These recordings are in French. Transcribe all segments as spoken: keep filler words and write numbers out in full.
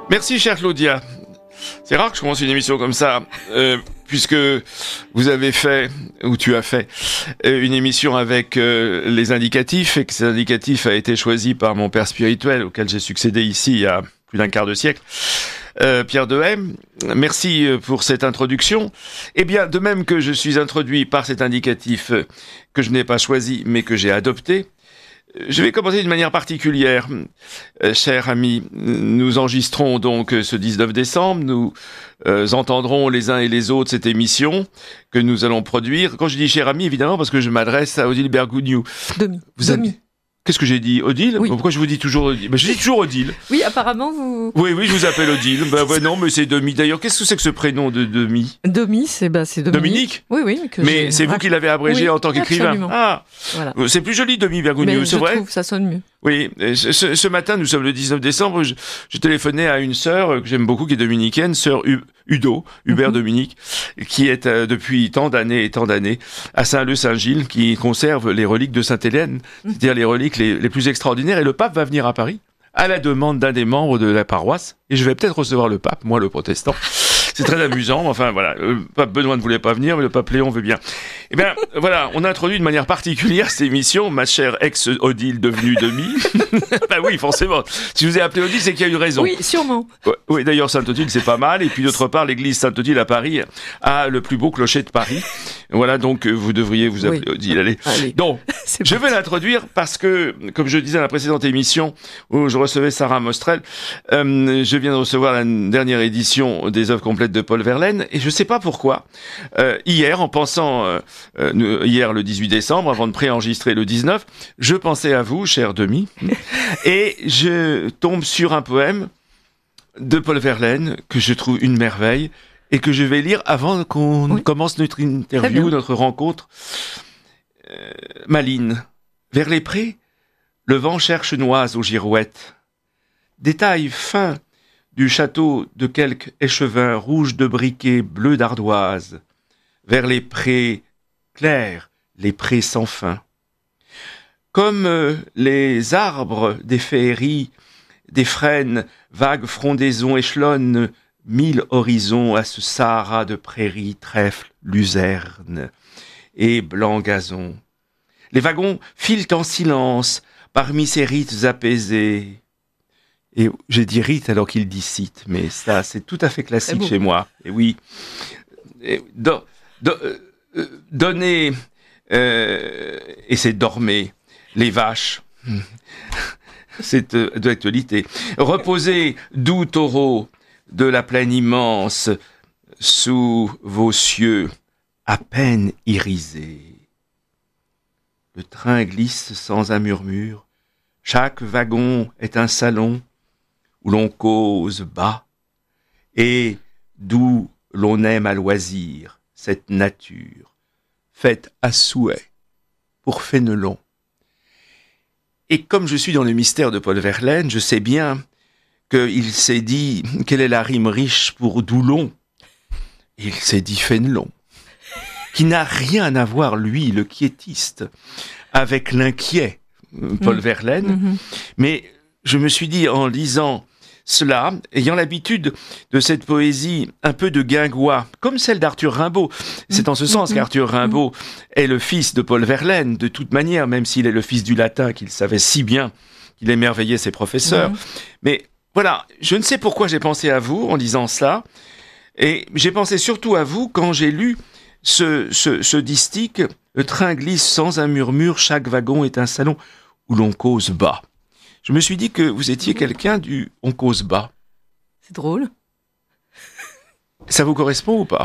Merci, chère Claudia. C'est rare que je commence une émission comme ça, euh, puisque vous avez fait, ou tu as fait, euh, une émission avec euh, les indicatifs, et que cet indicatif a été choisi par mon père spirituel, auquel j'ai succédé ici il y a plus d'un quart de siècle, euh, Pierre Dehaye. Merci pour cette introduction. Eh bien, de même que je suis introduit par cet indicatif que je n'ai pas choisi, mais que j'ai adopté, je vais commencer d'une manière particulière. Euh, chers amis, nous enregistrons donc ce dix-neuf décembre, nous euh, entendrons les uns et les autres cette émission que nous allons produire. Quand je dis chers amis, évidemment, parce que je m'adresse à Odile Bergogneau. Demi. Vous Demi. avez... Qu'est-ce que j'ai dit, Odile? Oui. Pourquoi je vous dis toujours Odile? Ben, je dis toujours Odile. Oui, apparemment, vous... Oui, oui, je vous appelle Odile. Ben, ouais, non, mais c'est Demi. D'ailleurs, qu'est-ce que c'est que ce prénom de Demi? Demi, c'est bah, c'est Dominique. Dominique? Oui, oui. Que mais j'ai... c'est vous qui l'avez abrégé oui, en tant qu'écrivain. Absolument. Ah, voilà. C'est plus joli, Demi Bergogneau, c'est vrai? Je trouve, ça sonne mieux. Oui, ce, ce matin, nous sommes le dix-neuf décembre, je, je téléphonais à une sœur que j'aime beaucoup, qui est dominicaine, sœur U, Udo, Hubert mm-hmm. Dominique, qui est euh, depuis tant d'années et tant d'années à Saint-Leu-Saint-Gilles, qui conserve les reliques de Sainte-Hélène, mm-hmm. c'est-à-dire les reliques les, les plus extraordinaires. Et le pape va venir à Paris, à la demande d'un des membres de la paroisse, et je vais peut-être recevoir le pape, moi le protestant. C'est très amusant, enfin voilà, le pape Benoît ne voulait pas venir, mais le pape Léon veut bien. Eh bien, voilà, on a introduit de manière particulière cette émission, ma chère ex-Odile devenue Demi. Bah oui, forcément. Si je vous ai appelé Odile, c'est qu'il y a eu raison. Oui, sûrement. Ouais, oui, d'ailleurs, Sainte-Odile, c'est pas mal. Et puis, d'autre part, l'église Sainte-Odile à Paris a le plus beau clocher de Paris. Voilà, donc, vous devriez vous appeler oui. Odile. Allez. Allez. Donc, je vais l'introduire parce que, comme je disais dans la précédente émission où je recevais Sarah Mostrel, euh, je viens de recevoir la dernière édition des œuvres complètes de Paul Verlaine. Et je sais pas pourquoi, euh, hier, en pensant, euh, euh, hier le dix-huit décembre, avant de préenregistrer le dix-neuf, je pensais à vous, chère Demi, et je tombe sur un poème de Paul Verlaine que je trouve une merveille et que je vais lire avant qu'on oui. commence notre interview, notre rencontre. Euh, Malines, vers les prés, le vent cherche noise aux girouettes. Détail fin du château de quelque échevin rouge de briquet bleu d'ardoise, vers les prés clairs, les prés sans fin. Comme euh, les arbres des féeries, des frênes, vagues frondaisons échelonnent mille horizons à ce Sahara de prairies, trèfles, luzernes et blancs gazons. Les wagons filent en silence parmi ces rites apaisés. Et j'ai dit rite alors qu'il dit site, mais ça, c'est tout à fait classique chez moi. Et oui, et do, do, euh, donner, euh, et c'est dormer, les vaches, c'est euh, de l'actualité. Reposez, doux taureaux de la plaine immense, sous vos cieux à peine irisés. Le train glisse sans un murmure, chaque wagon est un salon, où l'on cause bas, et d'où l'on aime à loisir cette nature, faite à souhait pour Fénelon. Et comme je suis dans le mystère de Paul Verlaine, je sais bien qu'il s'est dit quelle est la rime riche pour Doulon. Il s'est dit Fénelon, qui n'a rien à voir, lui, le quiétiste, avec l'inquiet Paul mmh. Verlaine, mmh. mais je me suis dit en lisant cela, ayant l'habitude de cette poésie un peu de guingois, comme celle d'Arthur Rimbaud. C'est en ce sens qu'Arthur Rimbaud est le fils de Paul Verlaine, de toute manière, même s'il est le fils du latin, qu'il savait si bien, qu'il émerveillait ses professeurs. Mmh. Mais voilà, je ne sais pourquoi j'ai pensé à vous en lisant cela, et j'ai pensé surtout à vous quand j'ai lu ce, ce, ce distique « Le train glisse sans un murmure, chaque wagon est un salon où l'on cause bas ». Je me suis dit que vous étiez quelqu'un du « on cause bas ». C'est drôle. Ça vous correspond ou pas ?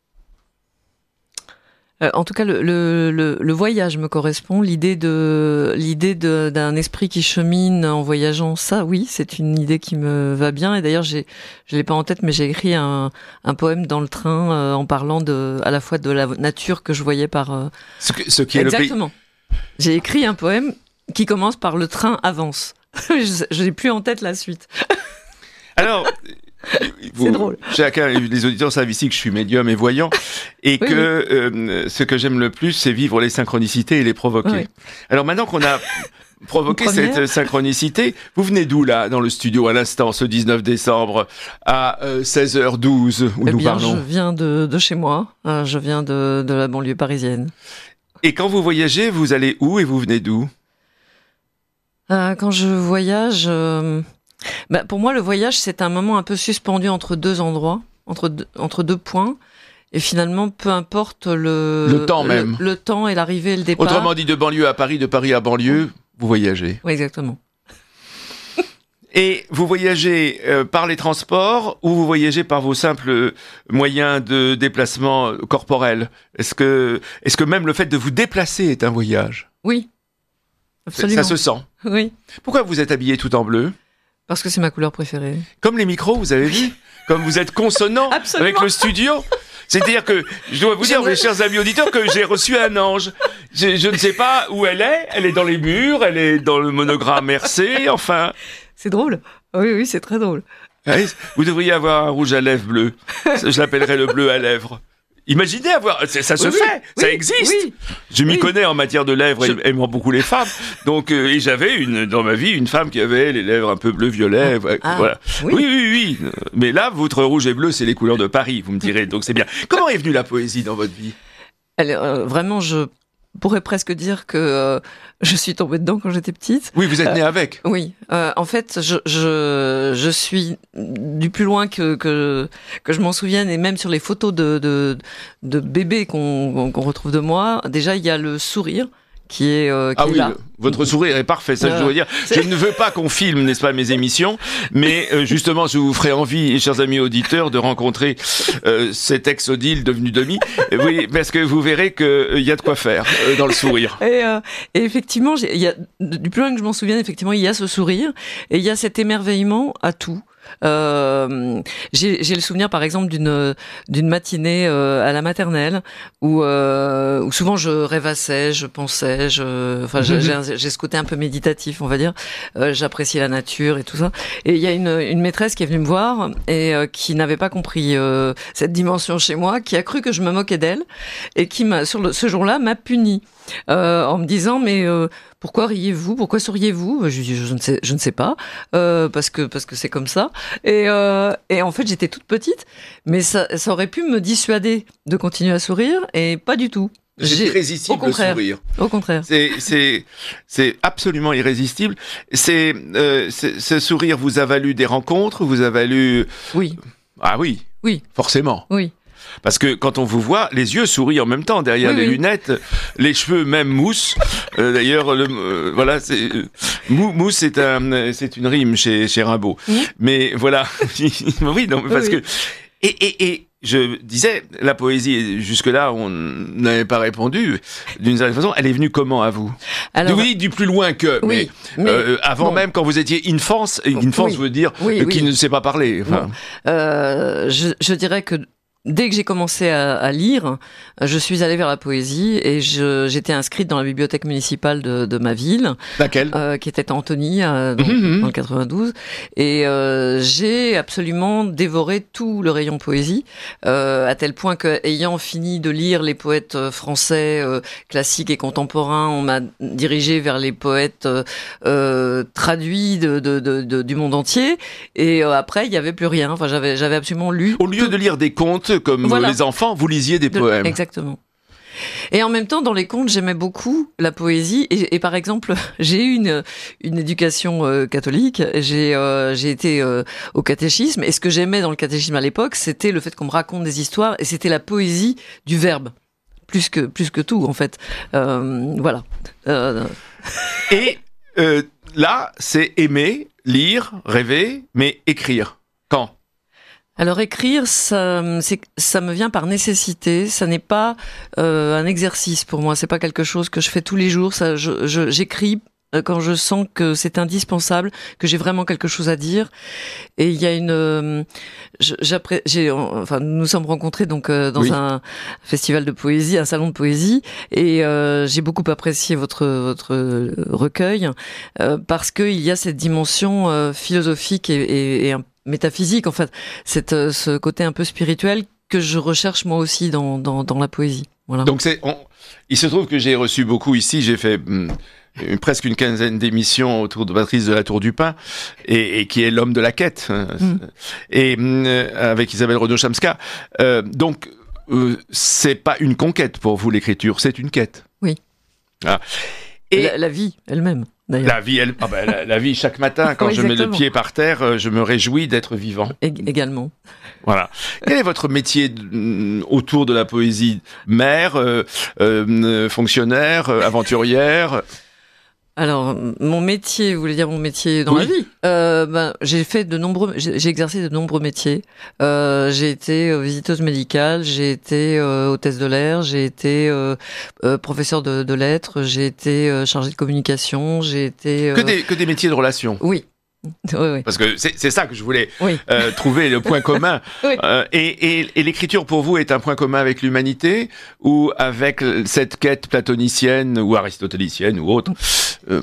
euh, En tout cas, le, le, le, le voyage me correspond. L'idée de l'idée de, d'un esprit qui chemine en voyageant, ça, oui, c'est une idée qui me va bien. Et d'ailleurs, j'ai, je l'ai pas en tête, mais j'ai écrit un, un poème dans le train euh, en parlant de, à la fois de la nature que je voyais par. Euh... Ce, que, ce qui est Exactement. Le pays... J'ai écrit un poème qui commence par le train avance. Je n'ai plus en tête la suite. Alors, vous, c'est drôle. Chacun, les auditeurs savent ici que je suis médium et voyant, et oui, que oui. Euh, ce que j'aime le plus, c'est vivre les synchronicités et les provoquer. Oui. Alors maintenant qu'on a provoqué cette synchronicité. Vous venez d'où, là, dans le studio, à l'instant, ce dix-neuf décembre, à euh, seize heures douze, où eh nous bien, parlons? Je viens de, de chez moi, euh, je viens de, de la banlieue parisienne. Et quand vous voyagez, vous allez où et vous venez d'où? euh, Quand je voyage... Euh, bah, pour moi, le voyage, c'est un moment un peu suspendu entre deux endroits, entre deux, entre deux points. Et finalement, peu importe le... Le temps même. Le, le temps et l'arrivée et le départ. Autrement dit, de banlieue à Paris, de Paris à banlieue, vous voyagez. Oui, exactement. Et vous voyagez euh, par les transports ou vous voyagez par vos simples moyens de déplacement corporel? Est-ce que, est-ce que même le fait de vous déplacer est un voyage? Oui, absolument. Ça se sent. Oui. Pourquoi vous êtes habillé tout en bleu? Parce que c'est ma couleur préférée. Comme les micros, vous avez vu? Comme vous êtes consonant avec le studio. C'est-à-dire que, je dois vous dire, mes chers amis auditeurs, que j'ai reçu un ange. Je, je ne sais pas où elle est. Elle est dans les murs, elle est dans le monogramme R C, enfin. C'est drôle. Oui, oui, c'est très drôle. Vous devriez avoir un rouge à lèvres bleu. Je l'appellerais le bleu à lèvres. Imaginez avoir, ça se oui, fait, oui, ça existe. Oui, je m'y oui. connais en matière de lèvres, je... aimant beaucoup les femmes. Donc, euh, et j'avais une dans ma vie une femme qui avait les lèvres un peu bleu-violet. Ah, voilà. Oui. oui, oui, oui. Mais là, votre rouge et bleu, c'est les couleurs de Paris, vous me direz. Donc c'est bien. Comment est venue la poésie dans votre vie? Elle, euh, vraiment, je pourrais presque dire que euh, je suis tombée dedans quand j'étais petite. Oui, vous êtes née euh, avec. Oui, euh, en fait, je, je je suis du plus loin que que que je m'en souvienne, et même sur les photos de de, de bébés qu'on qu'on retrouve de moi, déjà il y a le sourire qui est, euh, qui ah est oui, là. Le, votre sourire est parfait, ça euh, je dois dire. Je ne veux pas qu'on filme, n'est-ce pas, mes émissions, mais euh, justement, je vous ferai envie, chers amis auditeurs, de rencontrer euh, cet ex-Odile devenu demi. Oui, parce que vous verrez qu'il euh, y a de quoi faire euh, dans le sourire. Et, euh, et effectivement, il y a, du plus loin que je m'en souvienne, effectivement, il y a ce sourire et il y a cet émerveillement à tout. Euh, j'ai, j'ai le souvenir par exemple d'une d'une matinée euh, à la maternelle où, euh, où souvent je rêvassais, je pensais, je, enfin j'ai, j'ai, j'ai ce côté un peu méditatif, on va dire. Euh, j'appréciais la nature et tout ça. Et il y a une, une maîtresse qui est venue me voir et euh, qui n'avait pas compris euh, cette dimension chez moi, qui a cru que je me moquais d'elle et qui m'a sur le, ce jour-là m'a puni. Euh, en me disant mais euh, pourquoi riez-vous, pourquoi souriez-vous? Je dis je ne sais, je ne sais pas, euh, parce que parce que c'est comme ça. Et, euh, et en fait j'étais toute petite, mais ça, ça aurait pu me dissuader de continuer à sourire et pas du tout. C'est irrésistible le sourire. Au contraire. C'est c'est c'est absolument irrésistible. C'est, euh, c'est ce sourire vous a valu des rencontres, vous a valu. Oui. Ah oui. Oui. Forcément. Oui. Parce que quand on vous voit, les yeux sourient en même temps derrière oui, les oui. lunettes, les cheveux même moussent. Euh, d'ailleurs, le, euh, voilà, c'est, mou, mousse c'est un, c'est une rime chez chez Rimbaud. Mmh. Mais voilà, oui, non, parce oui. que et et et je disais, la poésie, jusque-là, on n'avait pas répondu. D'une certaine façon, elle est venue comment à vous? Alors, vous dites du plus loin que, oui, mais, mais euh, avant bon. même, quand vous étiez infance, infance oui, veut dire oui, euh, oui. qui ne sait pas parler. Enfin. Bon. Euh, je, je dirais que dès que j'ai commencé à, à lire, je suis allée vers la poésie et je, j'étais inscrite dans la bibliothèque municipale de, de ma ville. Laquelle euh, Qui était à Antony, euh, dans, mmh. dans le quatre-vingt-douze. Et euh, j'ai absolument dévoré tout le rayon poésie, euh, à tel point que, ayant fini de lire les poètes français euh, classiques et contemporains, on m'a dirigé vers les poètes euh, euh, traduits de, de, de, de, du monde entier. Et euh, après, il n'y avait plus rien. Enfin, j'avais, j'avais absolument lu. Au lieu tout... de lire des contes comme voilà. les enfants, vous lisiez des de, poèmes. Exactement. Et en même temps, dans les contes, j'aimais beaucoup la poésie. Et, et par exemple, j'ai eu une, une éducation euh, catholique. J'ai, euh, j'ai été euh, au catéchisme. Et ce que j'aimais dans le catéchisme à l'époque, c'était le fait qu'on me raconte des histoires. Et c'était la poésie du verbe. Plus que, plus que tout, en fait. Euh, voilà. Euh... Et euh, là, c'est aimer, lire, rêver, mais écrire. Quand ? Alors écrire, ça, c'est, ça me vient par nécessité. Ça n'est pas euh, un exercice pour moi. C'est pas quelque chose que je fais tous les jours. Ça, je, je, j'écris quand je sens que c'est indispensable, que j'ai vraiment quelque chose à dire. Et il y a une, euh, j'après, j'ai, enfin, nous nous sommes rencontrés donc euh, dans oui. un festival de poésie, un salon de poésie, et euh, j'ai beaucoup apprécié votre votre recueil euh, parce que il y a cette dimension euh, philosophique et, et, et un métaphysique, en fait, cette, ce côté un peu spirituel que je recherche moi aussi dans, dans, dans la poésie. Voilà. Donc c'est, on, il se trouve que j'ai reçu beaucoup ici, j'ai fait hum, presque une quinzaine d'émissions autour de Patrice de la Tour du Pin, et, et qui est l'homme de la quête, mm. et euh, avec Isabelle Renaud-Chamska. Euh, donc, euh, c'est pas une conquête pour vous, l'écriture, c'est une quête. Oui. Ah. Et la, la vie elle-même. D'ailleurs. La vie, elle, ah ben, la, la vie, chaque matin, quand oui, je mets le pied par terre, je me réjouis d'être vivant. É- également. Voilà. Quel est votre métier de, autour de la poésie? Mère, euh, euh, fonctionnaire, aventurière? Alors, mon métier, vous voulez dire mon métier dans oui. la vie euh, ben, j'ai fait de nombreux, j'ai, j'ai exercé de nombreux métiers. Euh, j'ai été visiteuse médicale, j'ai été euh, hôtesse de l'air, j'ai été euh, euh, professeur de, de lettres, j'ai été euh, chargée de communication, j'ai été euh... que des que des métiers de relations. Oui. Oui, oui. Parce que c'est, c'est ça que je voulais oui. euh, trouver le point commun. oui. euh, et, et, et l'écriture pour vous est un point commun avec l'humanité ou avec cette quête platonicienne ou aristotélicienne ou autre euh...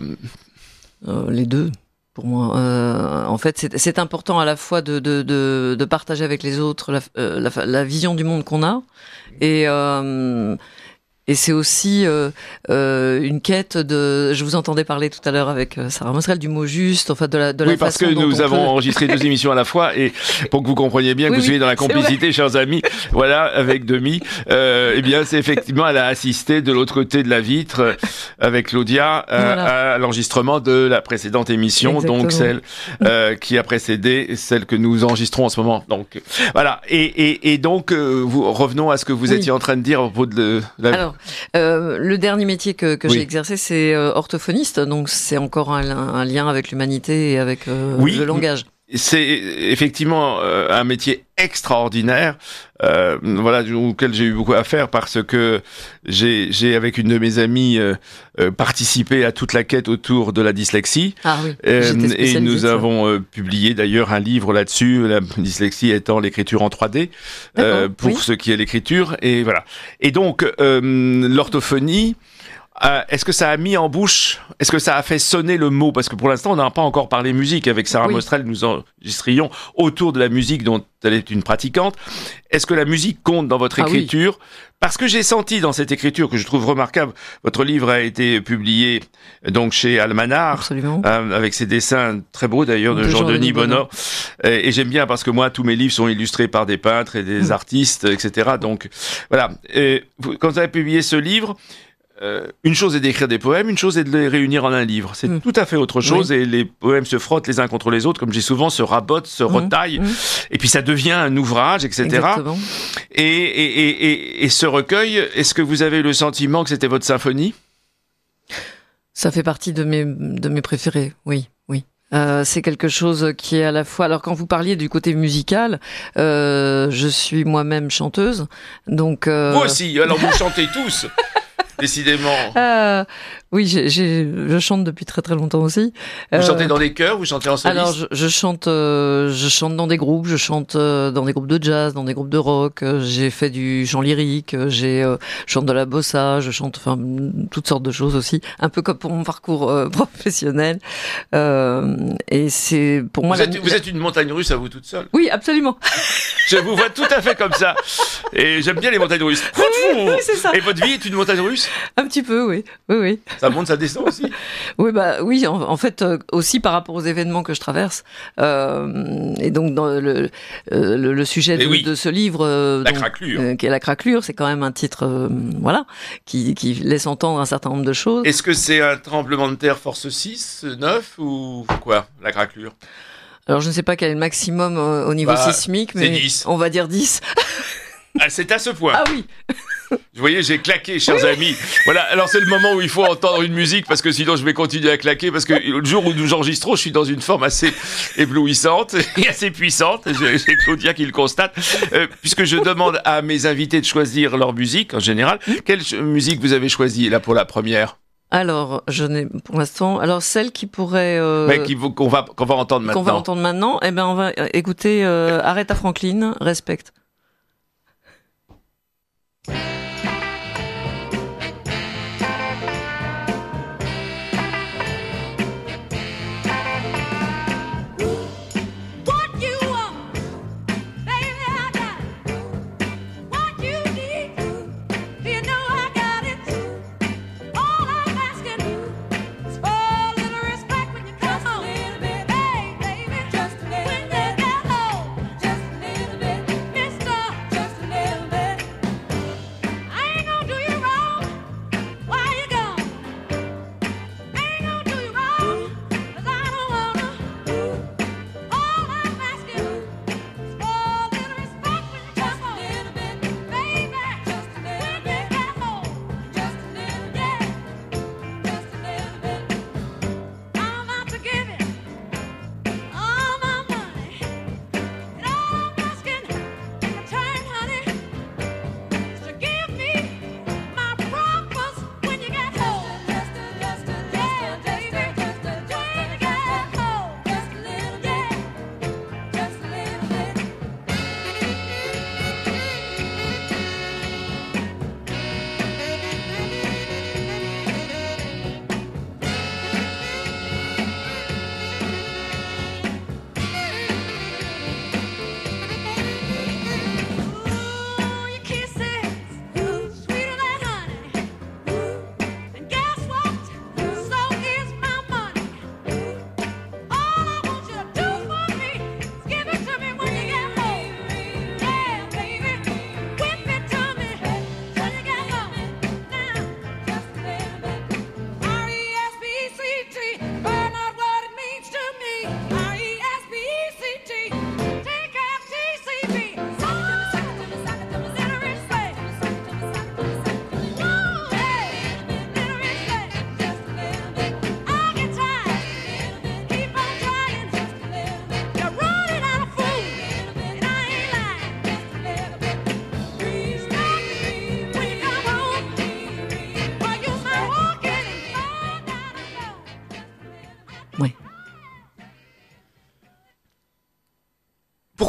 Euh, Les deux. Pour moi, euh, en fait, c'est, c'est important à la fois de, de, de, de partager avec les autres la, euh, la, la vision du monde qu'on a et euh, Et c'est aussi euh, euh, une quête de. Je vous entendais parler tout à l'heure avec Sarah Mosrel du mot juste, enfin de la de la oui, parce façon que dont nous on avons peut... enregistré deux émissions à la fois et pour que vous compreniez bien que oui, vous soyez dans la complicité, chers amis. Voilà, avec Demi. Euh, eh bien, c'est effectivement, elle a assisté de l'autre côté de la vitre avec Claudia euh, voilà. à l'enregistrement de la précédente émission, exactement. Donc celle euh, qui a précédé celle que nous enregistrons en ce moment. Donc voilà. Et et et donc euh, vous revenons à ce que vous oui. étiez en train de dire à propos de la. Alors. Euh, le dernier métier que, que oui. j'ai exercé, c'est euh, orthophoniste, donc c'est encore un, un lien avec l'humanité et avec euh, oui, le langage. C'est effectivement euh, un métier extraordinaire, euh, voilà, auquel j'ai eu beaucoup à faire parce que j'ai, j'ai avec une de mes amies euh, euh, participé à toute la quête autour de la dyslexie. Ah oui. Euh, et nous avons euh, publié d'ailleurs un livre là-dessus, la dyslexie étant l'écriture en trois D, euh, pour oui. ce qui est l'écriture. Et voilà. Et donc euh, l'orthophonie. Euh, est-ce que ça a mis en bouche, est-ce que ça a fait sonner le mot? Parce que pour l'instant, on n'a pas encore parlé musique. Avec Sarah oui. Mosrel, nous enregistrions autour de la musique dont elle est une pratiquante. Est-ce que la musique compte dans votre écriture? Ah oui. Parce que j'ai senti dans cette écriture, que je trouve remarquable, votre livre a été publié donc chez Almanar, euh, avec ses dessins très beaux d'ailleurs de, de Jean-Denis Bonheur. Et, et j'aime bien parce que moi, tous mes livres sont illustrés par des peintres et des mmh. artistes, et cetera. Donc voilà. Et vous, quand vous avez publié ce livre, Euh, une chose est d'écrire des poèmes, une chose est de les réunir en un livre. C'est mmh. tout à fait autre chose oui. et les poèmes se frottent les uns contre les autres, comme je dis souvent, se rabotent, se mmh. retaillent, mmh. et puis ça devient un ouvrage, et cetera. Exactement. Et, et, et, et, et ce recueil, est-ce que vous avez le sentiment que c'était votre symphonie? Ça fait partie de mes, de mes préférés, oui, oui. Euh, c'est quelque chose qui est à la fois. Alors quand vous parliez du côté musical, euh, je suis moi-même chanteuse, donc. Euh... Vous aussi. Alors vous chantez tous. Décidément. Euh, oui, j'ai, j'ai, je chante depuis très très longtemps aussi. Vous euh, chantez dans des chœurs, vous chantez en soliste? Alors, je, je chante, euh, je chante dans des groupes, je chante euh, dans des groupes de jazz, dans des groupes de rock. Euh, j'ai fait du chant lyrique, euh, j'ai euh, je chante de la bossa, je chante, enfin, toutes sortes de choses aussi. Un peu comme pour mon parcours euh, professionnel. Euh, et c'est pour moi. Vous, la, êtes, vous êtes une montagne russe à vous toute seule. Oui, absolument. Je vous vois tout à fait comme ça. Et j'aime bien les montagnes russes. Oui, oui, c'est ça. Et votre vie est une montagne russe? Un petit peu, oui, oui, oui. Ça monte, ça descend aussi. Oui, bah oui. En, en fait, euh, aussi par rapport aux événements que je traverse, euh, et donc dans le euh, le, le sujet de, oui. de ce livre, euh, la donc, craquelure, euh, qui est la craquelure, c'est quand même un titre, euh, voilà, qui qui laisse entendre un certain nombre de choses. Est-ce que c'est un tremblement de terre force six, neuf ou quoi, la craquelure? Alors je ne sais pas quel est le maximum euh, au niveau bah, sismique, mais dix. On va dire dix. Ah, c'est à ce point. Ah oui. Vous voyez, j'ai claqué, chers oui. amis. Voilà, alors c'est le moment où il faut entendre une musique, parce que sinon je vais continuer à claquer, parce que le jour où nous enregistrons, je suis dans une forme assez éblouissante et assez puissante. C'est Claudia qui le constate. Euh, puisque je demande à mes invités de choisir leur musique, en général. Quelle musique vous avez choisie, là, pour la première? Alors, je n'ai pour l'instant. Alors, celle qui pourrait euh, Mais qui, qu'on va qu'on va entendre maintenant. Qu'on va entendre maintenant. Eh ben, on va écouter euh, Aretha Franklin, Respect.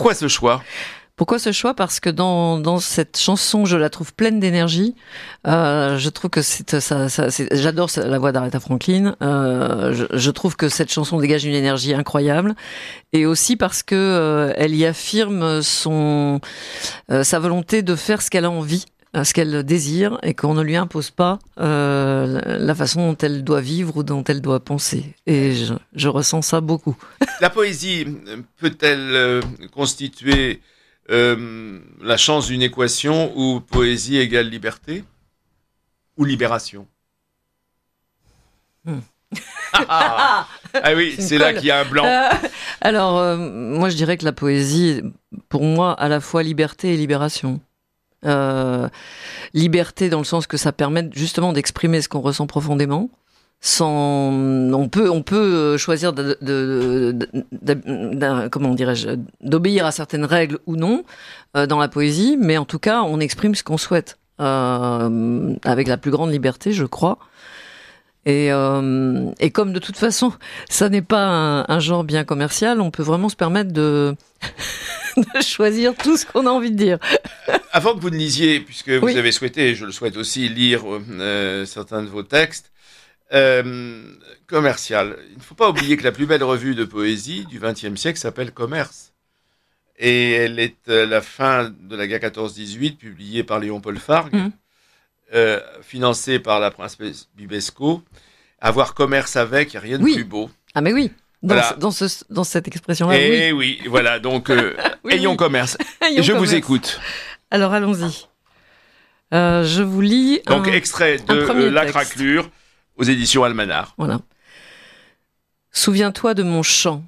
Pourquoi ce choix ? Pourquoi ce choix ? Parce que dans dans cette chanson, je la trouve pleine d'énergie. Euh, je trouve que c'est ça. ça c'est, j'adore la voix d'Aretha Franklin. Euh, je, je trouve que cette chanson dégage une énergie incroyable, et aussi parce que euh, elle y affirme son euh, sa volonté de faire ce qu'elle a envie, ce qu'elle désire, et qu'on ne lui impose pas euh, la façon dont elle doit vivre ou dont elle doit penser. Et je, je ressens ça beaucoup. La poésie peut-elle euh, constituer Euh, la chance d'une équation où poésie égale liberté ou libération? hmm. ah, ah oui, c'est, c'est là qu'il y a un blanc. Euh, alors, euh, moi je dirais que la poésie, pour moi, à la fois liberté et libération. Euh, liberté dans le sens que ça permet justement d'exprimer ce qu'on ressent profondément. Sans, on peut, on peut choisir de, de, de, de, de, comment dirais-je, d'obéir à certaines règles ou non euh, dans la poésie, mais en tout cas, on exprime ce qu'on souhaite euh, avec la plus grande liberté, je crois. Et, euh, et comme de toute façon, ça n'est pas un, un genre bien commercial, on peut vraiment se permettre de, de choisir tout ce qu'on a envie de dire. Avant que vous ne lisiez, puisque vous oui. avez souhaité, et je le souhaite aussi, lire euh, certains de vos textes. Euh, commercial. Il ne faut pas oublier que la plus belle revue de poésie du vingtième siècle s'appelle Commerce. Et elle est euh, la fin de la guerre quatorze dix-huit, publiée par Léon-Paul Fargue, mmh. euh, financée par la princesse Bibesco. Avoir commerce avec, il n'y a rien de oui. plus beau. Ah mais oui, dans, voilà. ce, dans, ce, dans cette expression-là, et oui. oui, voilà, donc euh, oui, ayons oui. commerce. ayons je commerce. Vous écoute. Alors allons-y. Euh, je vous lis donc, un, extrait de euh, La Craquelure, aux éditions Almanar. Voilà. Souviens-toi de mon chant.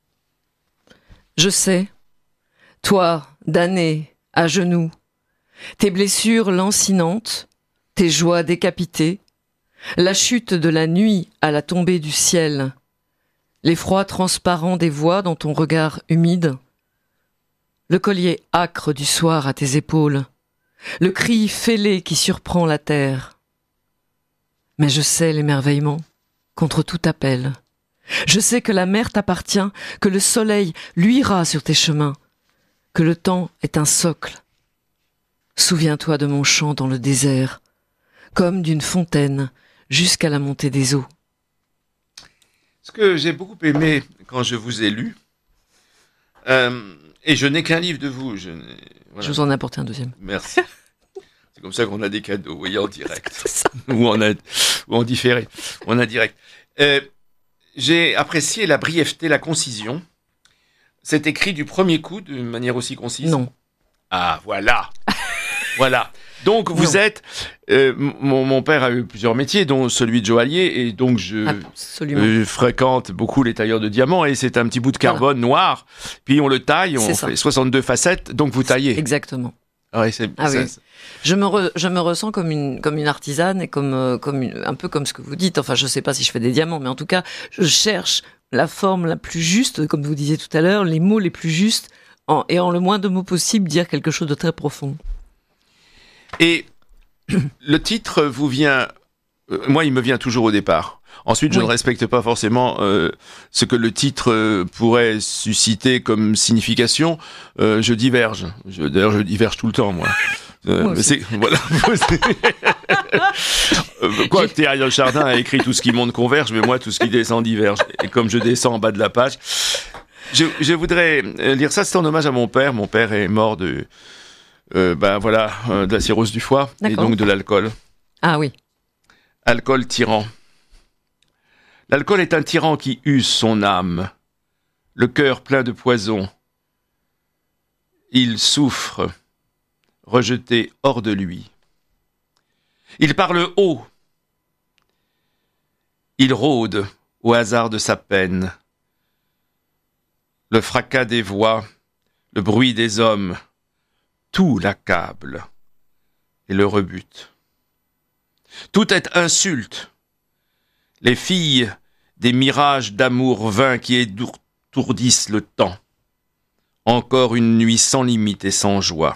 Je sais, toi, damné, à genoux, tes blessures lancinantes, tes joies décapitées, la chute de la nuit à la tombée du ciel, l'effroi transparent des voix dans ton regard humide, le collier âcre du soir à tes épaules, le cri fêlé qui surprend la terre. Mais je sais l'émerveillement, contre tout appel. Je sais que la mer t'appartient, que le soleil luira sur tes chemins, que le temps est un socle. Souviens-toi de mon chant dans le désert, comme d'une fontaine jusqu'à la montée des eaux. Ce que j'ai beaucoup aimé quand je vous ai lu, euh, et je n'ai qu'un livre de vous. Je, voilà. je vous en ai apporté un deuxième. Merci. C'est comme ça qu'on a des cadeaux, vous voyez, en direct. ou, en a, ou en différé. On a direct. Euh, j'ai apprécié la brièveté, la concision. C'est écrit du premier coup, de manière aussi concise? Non. Ah, voilà. Voilà. Donc, vous non. êtes... Euh, mon, mon père a eu plusieurs métiers, dont celui de joaillier, et donc je euh, fréquente beaucoup les tailleurs de diamants, et c'est un petit bout de carbone voilà. noir, puis on le taille, on fait soixante-deux facettes, donc vous taillez. Exactement. Ouais, c'est, ah ça, oui. Je me re, je me ressens comme une comme une artisane et comme euh, comme une, un peu comme ce que vous dites. Enfin, je sais pas si je fais des diamants, mais en tout cas, je cherche la forme la plus juste, comme vous disiez tout à l'heure, les mots les plus justes, en, et en le moins de mots possible, dire quelque chose de très profond. Et le titre vous vient, euh, moi, il me vient toujours au départ. Ensuite, je oui. ne respecte pas forcément euh, ce que le titre euh, pourrait susciter comme signification. Euh, je diverge. Je, d'ailleurs, je diverge tout le temps, moi. Euh, moi mais c'est, voilà. Quoi que Thierry Chardin a écrit tout ce qui monte converge, mais moi, tout ce qui descend diverge. Et comme je descends en bas de la page, je, je voudrais lire ça. C'est en hommage à mon père. Mon père est mort de, euh, ben voilà, euh, de la cirrhose du foie. D'accord. Et donc de l'alcool. Ah oui. Alcool tyran. L'alcool est un tyran qui use son âme, le cœur plein de poison. Il souffre, rejeté hors de lui. Il parle haut. Il rôde au hasard de sa peine. Le fracas des voix, le bruit des hommes, tout l'accable et le rebute. Tout est insulte. Les filles des mirages d'amour vain qui étourdissent le temps. Encore une nuit sans limite et sans joie.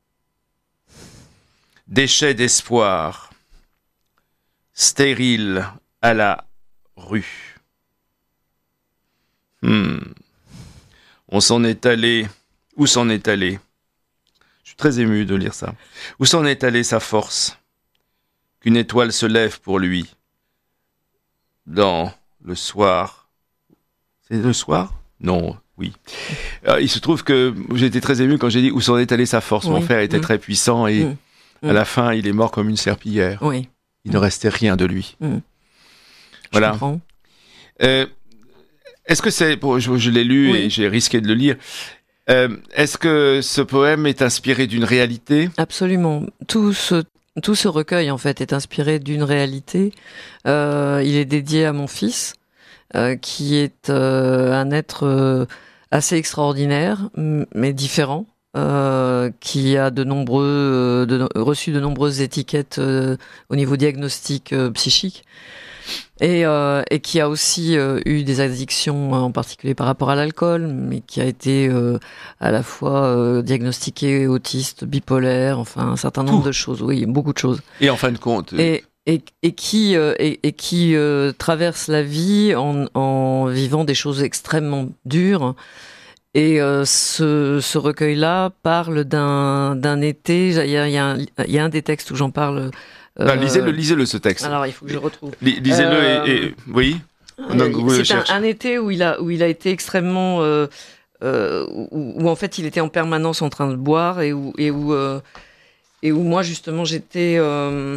Déchets d'espoir, stérile à la rue. Hmm. On s'en est allé Où s'en est allé? Je suis très ému de lire ça. Où s'en est allée sa force? Qu'une étoile se lève pour lui. Dans le soir. C'est le soir? Non, oui. Alors, il se trouve que j'ai été très ému quand j'ai dit où s'en est allée sa force. Oui. Mon frère était mmh. très puissant et mmh. à la fin, il est mort comme une serpillière. Oui. Il ne restait rien de lui. Mmh. Voilà. Je comprends. Euh, est-ce que c'est... Bon, je, je l'ai lu oui. et j'ai risqué de le lire. Euh, est-ce que ce poème est inspiré d'une réalité? Absolument. Tout ce, tout ce recueil, en fait, est inspiré d'une réalité. Euh, il est dédié à mon fils, euh, qui est euh, un être euh, assez extraordinaire, mais différent, euh, qui a de nombreux, euh, de, reçu de nombreuses étiquettes euh, au niveau diagnostic euh, psychique. Et, euh, et qui a aussi euh, eu des addictions, en particulier par rapport à l'alcool, mais qui a été euh, à la fois euh, diagnostiqué autiste, bipolaire, enfin un certain nombre Tout. de choses, oui, beaucoup de choses. Et en fin de compte... Et, et, et qui, euh, et, et qui euh, traverse la vie en, en vivant des choses extrêmement dures. Et euh, ce, ce recueil-là parle d'un, d'un été, il y a, il y a un, il y a un des textes où j'en parle... Euh, ah, lisez-le, lisez-le ce texte. Alors il faut que je retrouve. Lisez-le euh, et, et oui. Donc, c'est un, un été où il a où il a été extrêmement euh, euh, où, où en fait il était en permanence en train de boire et où et où euh, et où moi justement j'étais. Euh...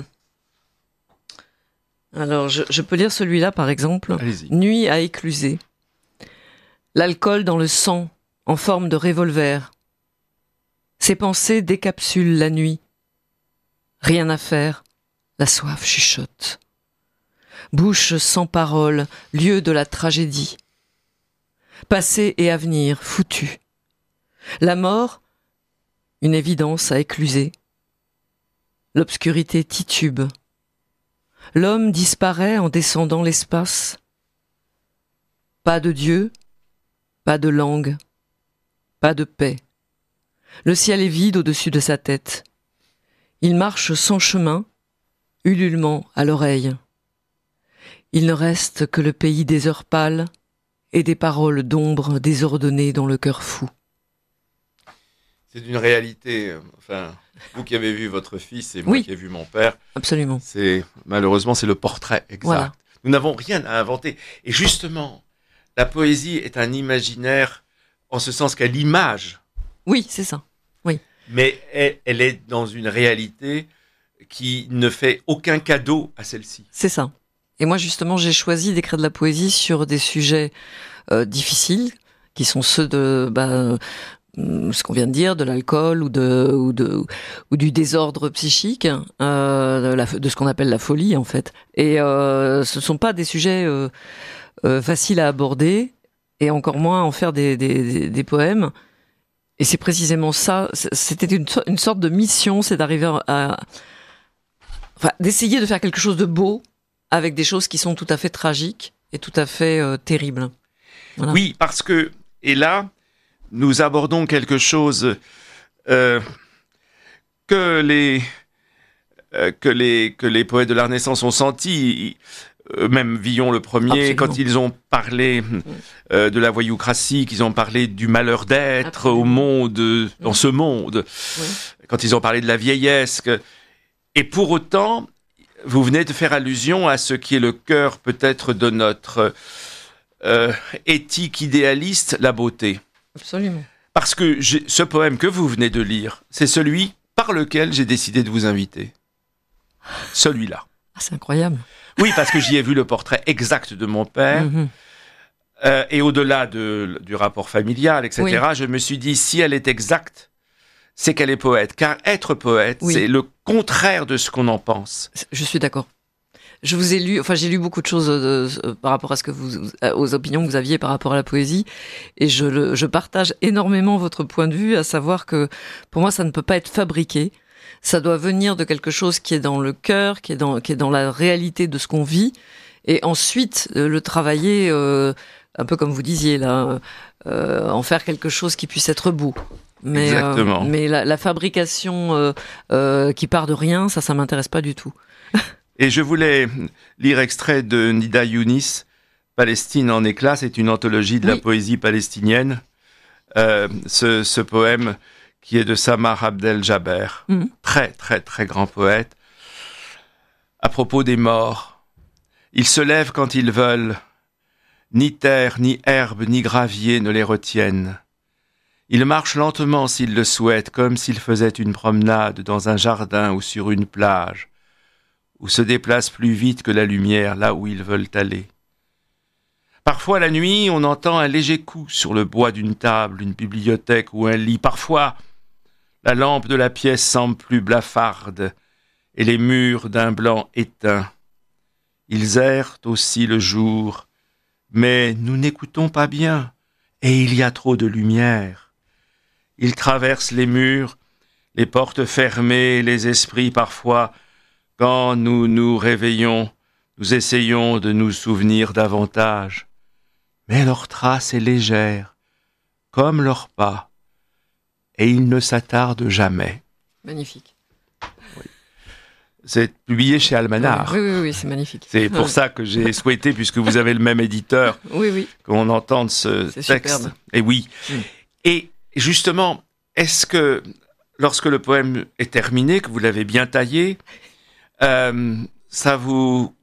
Alors je, je peux lire celui-là par exemple. Allez-y. Nuit à écluser. L'alcool dans le sang en forme de revolver. Ses pensées décapsulent la nuit. Rien à faire. La soif chuchote. Bouche sans parole, lieu de la tragédie. Passé et avenir foutus. La mort, une évidence à écluser. L'obscurité titube. L'homme disparaît en descendant l'espace. Pas de Dieu, pas de langue, pas de paix. Le ciel est vide au-dessus de sa tête. Il marche sans chemin, ululement à l'oreille. Il ne reste que le pays des heures pâles et des paroles d'ombre désordonnées dans le cœur fou. C'est d'une réalité, enfin, vous qui avez vu votre fils et moi oui, qui ai vu mon père. Absolument. C'est, malheureusement, c'est le portrait exact. Voilà. Nous n'avons rien à inventer. Et justement, la poésie est un imaginaire en ce sens qu'elle image. Oui, c'est ça. Oui. Mais elle, elle est dans une réalité qui ne fait aucun cadeau à celle-ci. C'est ça. Et moi, justement, j'ai choisi d'écrire de la poésie sur des sujets euh, difficiles, qui sont ceux de bah, ce qu'on vient de dire, de l'alcool ou de ou de ou du désordre psychique, euh, de, la, de ce qu'on appelle la folie, en fait. Et euh, ce ne sont pas des sujets euh, euh, faciles à aborder, et encore moins en faire des, des, des, des poèmes. Et c'est précisément ça. C'était une, une sorte de mission, c'est d'arriver à Enfin, d'essayer de faire quelque chose de beau avec des choses qui sont tout à fait tragiques et tout à fait euh, terribles. Voilà. Oui, parce que, et là, nous abordons quelque chose euh, que les euh, que les que les poètes de la Renaissance ont senti, euh, même Villon le premier, Absolument. Quand ils ont parlé euh, de la voyoucratie, qu'ils ont parlé du malheur d'être Absolument. Au monde, oui. Dans ce monde, oui. Quand ils ont parlé de la vieillesse. Que, Et pour autant, vous venez de faire allusion à ce qui est le cœur peut-être de notre euh, éthique idéaliste, la beauté. Absolument. Parce que j'ai, ce poème que vous venez de lire, c'est celui par lequel j'ai décidé de vous inviter. Celui-là. Ah, c'est incroyable. Oui, parce que j'y ai vu le portrait exact de mon père. Mm-hmm. Euh, et au-delà de, du rapport familial, et cetera, oui. Je me suis dit, si elle est exacte, c'est qu'elle est poète. Car être poète, oui. C'est le contraire de ce qu'on en pense. Je suis d'accord. Je vous ai lu, enfin j'ai lu beaucoup de choses euh, euh, par rapport à ce que vous, aux opinions que vous aviez par rapport à la poésie, et je, le, je partage énormément votre point de vue, à savoir que pour moi ça ne peut pas être fabriqué. Ça doit venir de quelque chose qui est dans le cœur, qui est dans, qui est dans la réalité de ce qu'on vit, et ensuite euh, le travailler, euh, un peu comme vous disiez là, euh, en faire quelque chose qui puisse être beau. Mais, Exactement. Euh, mais la, la fabrication euh, euh, qui part de rien, ça, ça m'intéresse pas du tout. Et je voulais lire extrait de Nida Younis, Palestine en éclats. C'est une anthologie de oui. la poésie palestinienne. euh, ce, ce poème qui est de Samar Abdel Jaber, mmh. très très très grand poète, à propos des morts. Ils se lèvent quand ils veulent, ni terre, ni herbe, ni gravier ne les retiennent. Ils marchent lentement s'ils le souhaitent, comme s'ils faisaient une promenade dans un jardin ou sur une plage, ou se déplacent plus vite que la lumière là où ils veulent aller. Parfois, la nuit, on entend un léger coup sur le bois d'une table, une bibliothèque ou un lit. Parfois, la lampe de la pièce semble plus blafarde et les murs d'un blanc éteint. Ils errent aussi le jour, mais nous n'écoutons pas bien, et il y a trop de lumière. Ils traversent les murs, les portes fermées, les esprits parfois. Quand nous nous réveillons, nous essayons de nous souvenir davantage. Mais leur trace est légère, comme leur pas, et ils ne s'attardent jamais. Magnifique. Oui. C'est publié chez Almanach. Oui, oui, oui, c'est magnifique. C'est pour ça que j'ai souhaité, puisque vous avez le même éditeur, oui, oui. qu'on entende ce c'est texte. Superbe. Et oui. Mm. Et justement, est-ce que, lorsque le poème est terminé, que vous l'avez bien taillé, euh, ça vous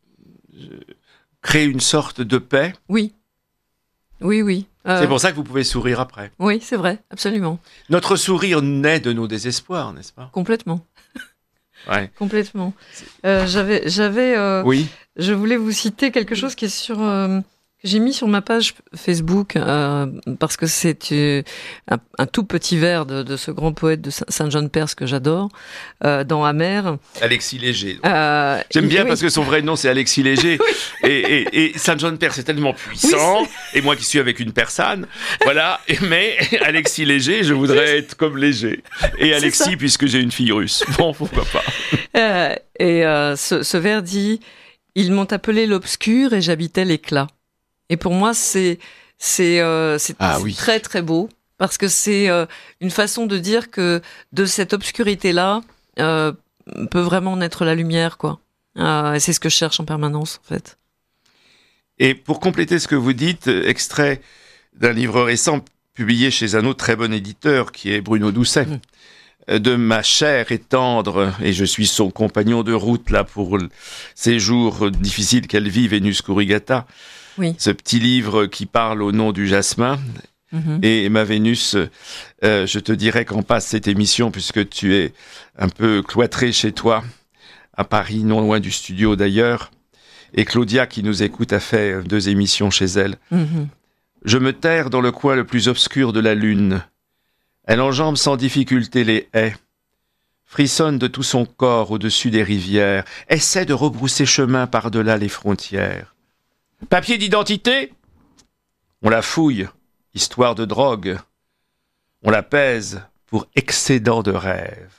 crée une sorte de paix ? Oui. Oui, oui. Euh... C'est pour ça que vous pouvez sourire après. Oui, c'est vrai, absolument. Notre sourire naît de nos désespoirs, n'est-ce pas ? Complètement. Ouais. Complètement. Euh, j'avais, j'avais. Euh, oui. Je voulais vous citer quelque chose qui est sur. Euh, que j'ai mis sur ma page Facebook euh, parce que c'est euh, un, un tout petit vers de, de ce grand poète de Saint-Jean-de-Perse que j'adore euh, dans Amer. Alexis Léger. Euh, J'aime bien oui. parce que son vrai nom c'est Alexis Léger oui. et, et, et Saint-Jean-de-Perse est tellement puissant oui, c'est... et moi qui suis avec une persane, voilà. Mais Alexis Léger, je voudrais être comme Léger et Alexis puisque j'ai une fille russe. Bon, pourquoi pas. Euh, et euh, ce, ce vers dit: ils m'ont appelé l'obscur et j'habitais l'éclat. Et pour moi, c'est c'est euh, c'est, ah, c'est oui. très très beau parce que c'est euh, une façon de dire que de cette obscurité-là euh, peut vraiment naître la lumière, quoi. Euh, et c'est ce que je cherche en permanence, en fait. Et pour compléter ce que vous dites, extrait d'un livre récent publié chez un autre très bon éditeur qui est Bruno Doucet. Mmh. De ma chair est tendre, et je suis son compagnon de route là pour ces jours difficiles qu'elle vit, Vénus Corrigata. Oui. Ce petit livre qui parle au nom du jasmin. Mmh. Et ma Vénus, euh, je te dirais qu'en passe cette émission, puisque tu es un peu cloîtrée chez toi, à Paris, non loin du studio d'ailleurs, et Claudia, qui nous écoute, a fait deux émissions chez elle. Mmh. Je me terre dans le coin le plus obscur de la lune. Elle enjambe sans difficulté les haies, frissonne de tout son corps au-dessus des rivières, essaie de rebrousser chemin par-delà les frontières. Papier d'identité ? On la fouille, histoire de drogue. On la pèse pour excédent de rêve.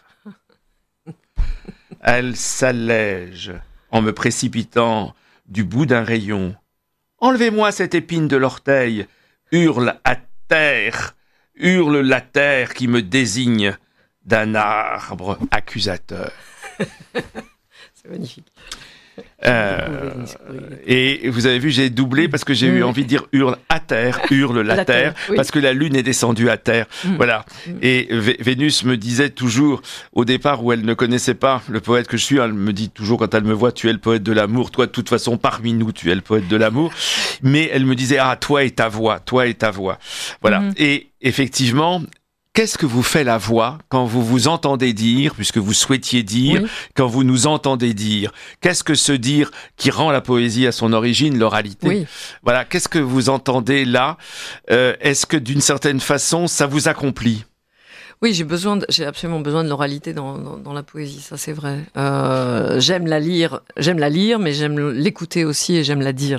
Elle s'allège en me précipitant du bout d'un rayon. Enlevez-moi cette épine de l'orteil, hurle à terre, hurle la terre qui me désigne d'un arbre accusateur. C'est magnifique. Euh, et vous avez vu, j'ai doublé parce que j'ai oui. eu envie de dire hurle à terre, hurle la, la terre, terre oui. parce que la lune est descendue à terre. Mmh. Voilà. Mmh. Et V- Vénus me disait toujours, au départ où elle ne connaissait pas le poète que je suis, elle me dit toujours quand elle me voit, tu es le poète de l'amour. Toi, de toute façon, parmi nous, tu es le poète de l'amour. Mais elle me disait, ah, toi et ta voix, toi et ta voix. Voilà. Mmh. Et effectivement, qu'est-ce que vous fait la voix quand vous vous entendez dire, puisque vous souhaitiez dire, oui. quand vous nous entendez dire? Qu'est-ce que ce dire qui rend la poésie à son origine, l'oralité? Oui. Voilà, qu'est-ce que vous entendez là? euh, Est-ce que d'une certaine façon, ça vous accomplit? Oui, j'ai besoin, de, j'ai absolument besoin de l'oralité dans, dans, dans la poésie, ça c'est vrai. Euh, j'aime la lire, j'aime la lire, mais j'aime l'écouter aussi et j'aime la dire.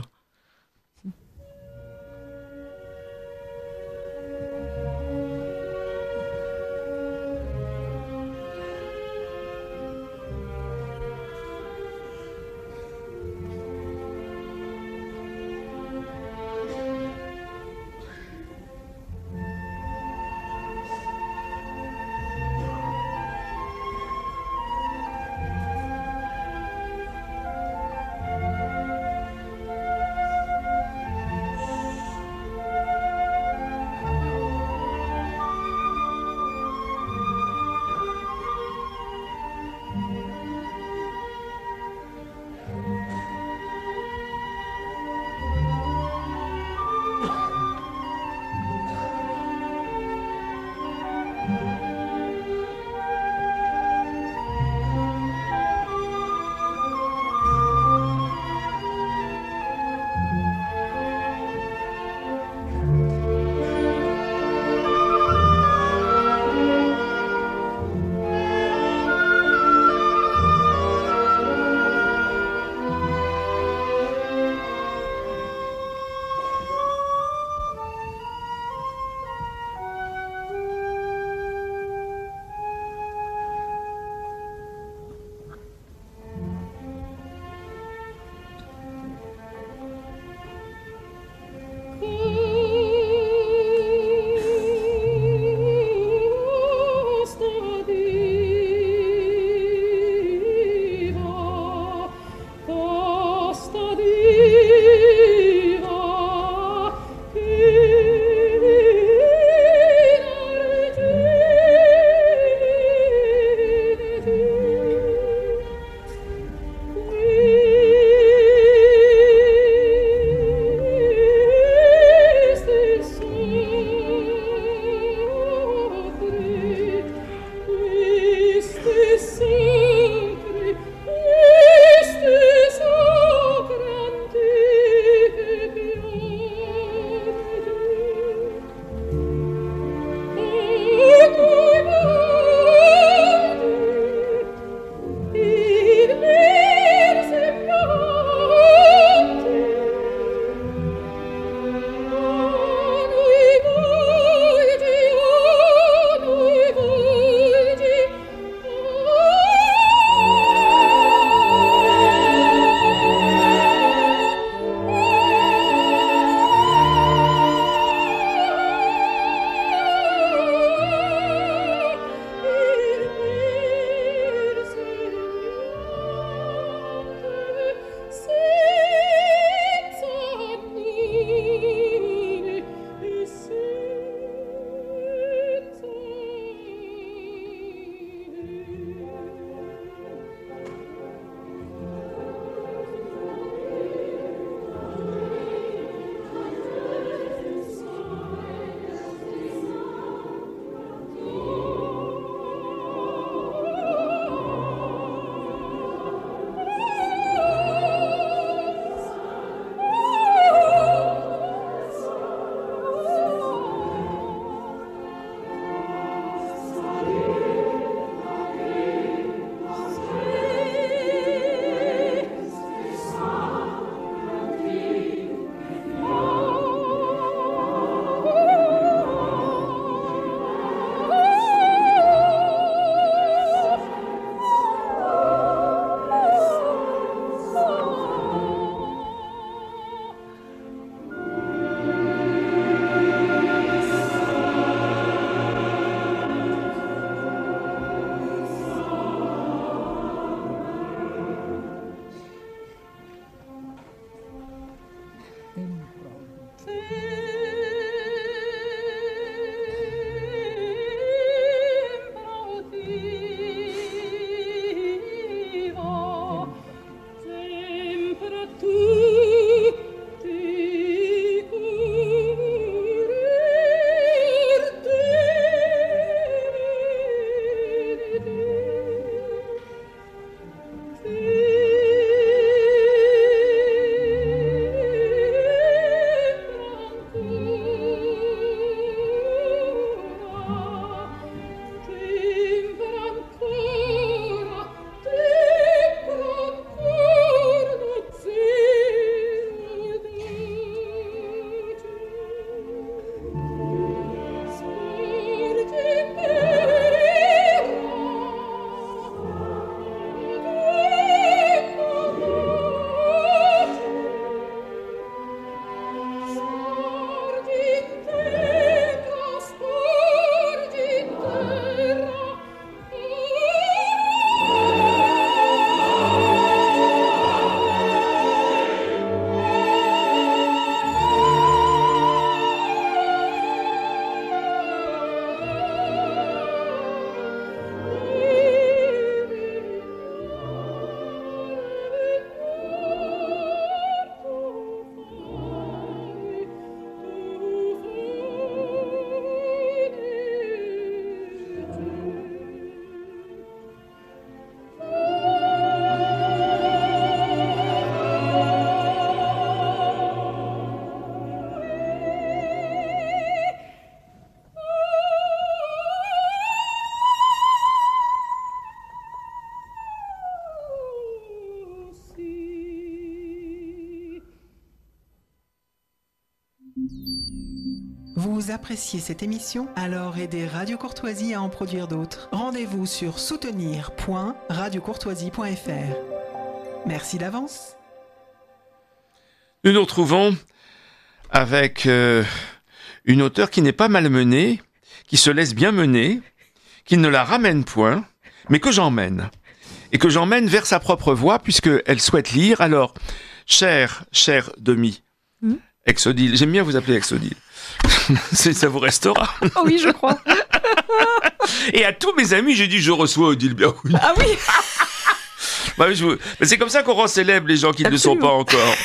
Vous appréciez cette émission? Alors aidez Radio Courtoisie à en produire d'autres. Rendez-vous sur soutenir point radio courtoisie point f r. Merci d'avance. Nous nous retrouvons avec euh, une auteure qui n'est pas malmenée, qui se laisse bien mener, qui ne la ramène point, mais que j'emmène. Et que j'emmène vers sa propre voie, puisqu'elle souhaite lire. Alors, cher, cher Demi, mmh. Exodile, j'aime bien vous appeler Exodile. Ça vous restera. Oh oui, je crois. Et à tous mes amis, j'ai dit, je reçois Odile Biaoui. Ah oui. Bah, je vous... Mais c'est comme ça qu'on rend célèbre les gens qui Absolument. Ne le sont pas encore.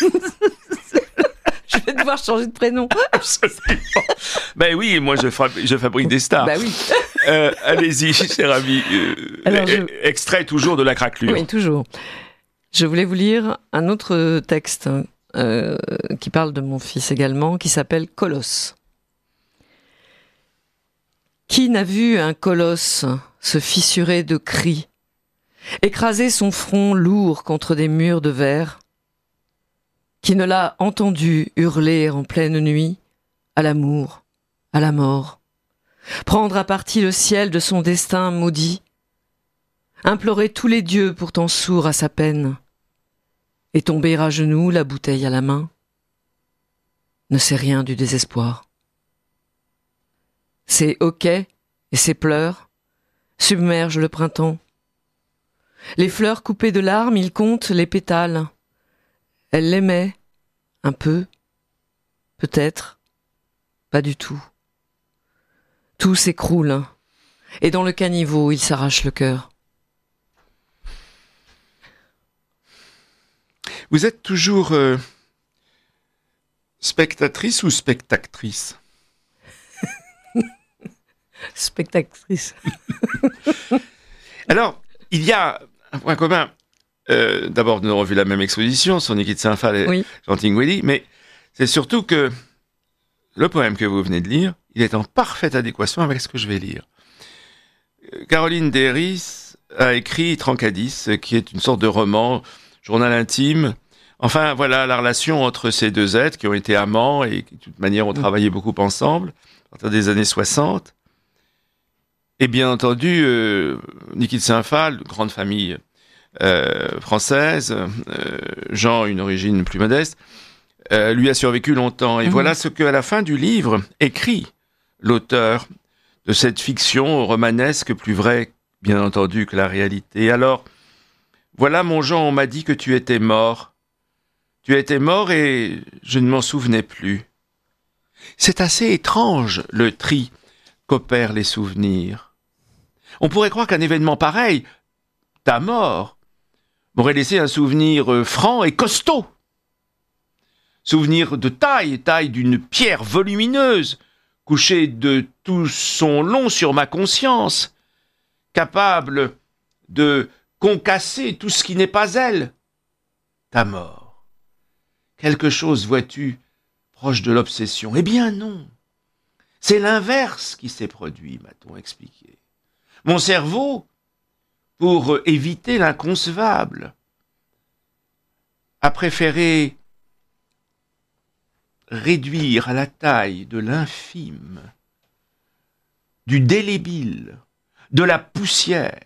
Je vais devoir changer de prénom. Absolument. Ben oui, moi je, fra... je fabrique des stars. Bah oui. Euh, allez-y, cher ami. Euh, Alors, je... Extrait toujours de la craquelure. Oui, toujours. Je voulais vous lire un autre texte euh, qui parle de mon fils également, qui s'appelle Colosse. Qui n'a vu un colosse se fissurer de cris, écraser son front lourd contre des murs de verre? Qui ne l'a entendu hurler en pleine nuit à l'amour, à la mort, prendre à partie le ciel de son destin maudit, implorer tous les dieux pourtant sourds à sa peine, et tomber à genoux, la bouteille à la main, ne sait rien du désespoir. Ses hoquets et ses pleurs submergent le printemps. Les fleurs coupées de larmes, il compte les pétales. Elle l'aimait, un peu, peut-être, pas du tout. Tout s'écroule, et dans le caniveau, il s'arrache le cœur. Vous êtes toujours euh, spectatrice ou spectatrice? Spectatrice. Alors, il y a un point commun. Euh, d'abord, nous avons vu la même exposition, Sonichi de Saint-Phal et oui. Jean Tinguely, mais c'est surtout que le poème que vous venez de lire, il est en parfaite adéquation avec ce que je vais lire. Caroline Derys a écrit Trancadis, qui est une sorte de roman, journal intime. Enfin, voilà la relation entre ces deux êtres qui ont été amants et qui, de toute manière, ont travaillé beaucoup ensemble, à partir des années soixante. Et bien entendu, euh, Niki de Saint-Phal, grande famille Euh, française, euh, Jean, une origine plus modeste, euh, lui a survécu longtemps. Et mmh. voilà ce qu'à la fin du livre écrit l'auteur de cette fiction romanesque, plus vraie, bien entendu, que la réalité. Alors, voilà, mon Jean, on m'a dit que tu étais mort. Tu étais mort et je ne m'en souvenais plus. C'est assez étrange, le tri qu'opèrent les souvenirs. On pourrait croire qu'un événement pareil, ta mort, m'aurait laissé un souvenir franc et costaud. Souvenir de taille, taille d'une pierre volumineuse, couchée de tout son long sur ma conscience, capable de concasser tout ce qui n'est pas elle. Ta mort. Quelque chose, vois-tu, proche de l'obsession. Eh bien non. C'est l'inverse qui s'est produit, m'a-t-on expliqué. Mon cerveau, pour éviter l'inconcevable, a préféré réduire à la taille de l'infime, du délébile, de la poussière.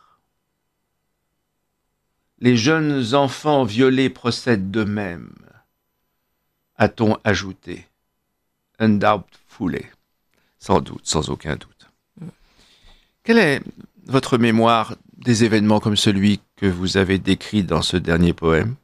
Les jeunes enfants violés procèdent de même, a-t-on ajouté, undoubtfully, sans doute, sans aucun doute. Quelle est votre mémoire des événements comme celui que vous avez décrit dans ce dernier poème?